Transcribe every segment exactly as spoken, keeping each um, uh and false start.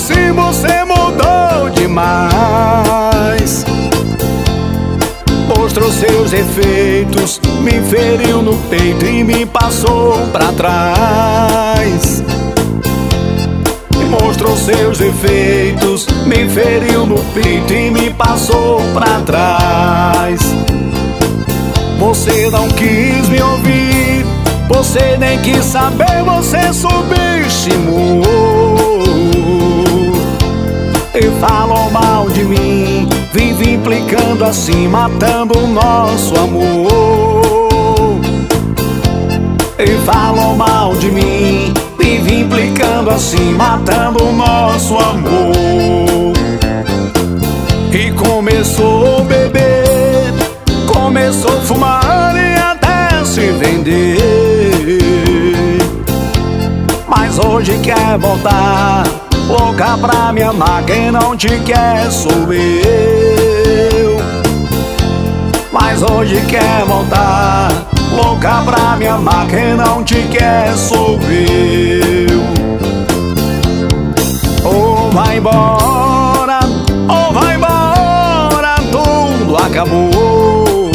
assim você mudou demais. Mostrou seus efeitos, me feriu no peito e me passou pra trás. Mostrou seus efeitos, me feriu no peito e me passou pra trás. Você não quis me ouvir, você nem quis saber, você subestimou e falou mal de mim, vive implicando assim, matando o nosso amor. E falou mal de mim, vive implicando assim, matando o nosso amor. E começou a beber, começou a fumar e até se vender. Mas hoje quer voltar, louca pra me amar, quem não te quer sou eu. Mas hoje quer voltar, louca pra me amar, quem não te quer sou eu. Ou vai embora, ou vai embora, tudo acabou.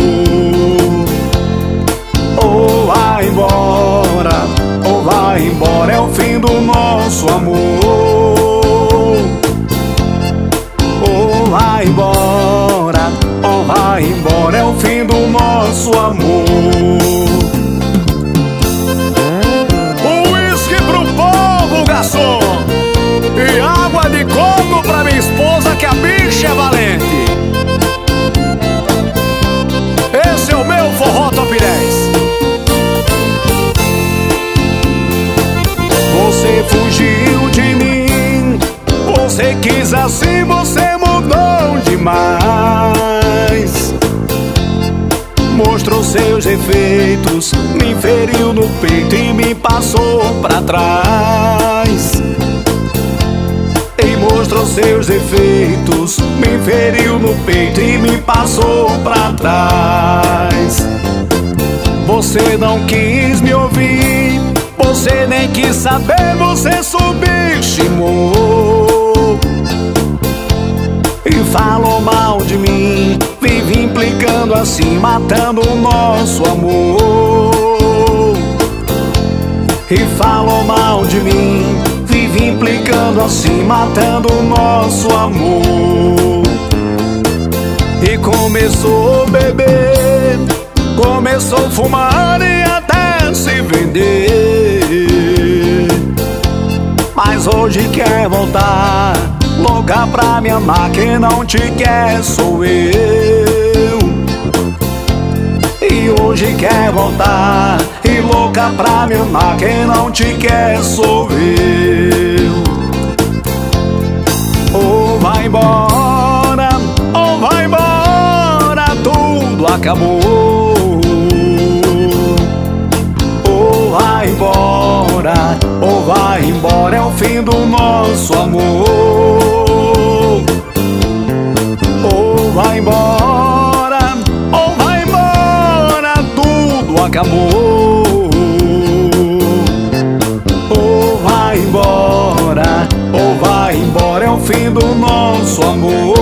Ou vai embora, ou vai embora, é o fim do nosso amor. Ou vai embora, ou vai embora, é o fim do nosso amor. Uísque pro povo, garçom, e água de coco pra minha esposa, que a bicha é valente. Esse é o meu forró top dez. Você fugiu de mim, você quis assim, você mudou demais. Mostrou seus efeitos, me feriu no peito e me passou pra trás. E mostrou seus efeitos, me feriu no peito e me passou pra trás. Você não quis me ouvir, você nem quis saber, você subestimou e falou mal de mim, vive implicando assim, matando o nosso amor. E falou mal de mim, vive implicando assim, matando o nosso amor. E começou a beber, começou a fumar e até se vender. Mas hoje quer voltar, louca pra me amar, quem não te quer sou eu. E hoje quer voltar, e louca pra me amar, quem não te quer sou eu. Ou vai embora, ou vai embora, tudo acabou. Ou vai embora, ou vai embora, é o fim do nosso amor. Ou vai embora, ou vai embora, tudo acabou. Ou vai embora, ou vai embora, é o fim do nosso amor.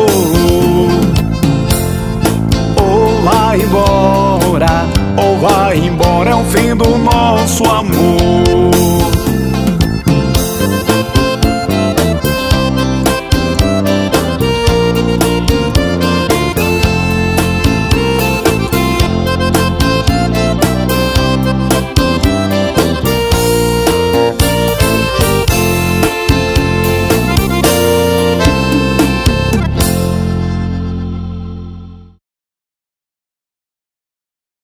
Ou vai embora, ou vai embora, é o fim do nosso amor.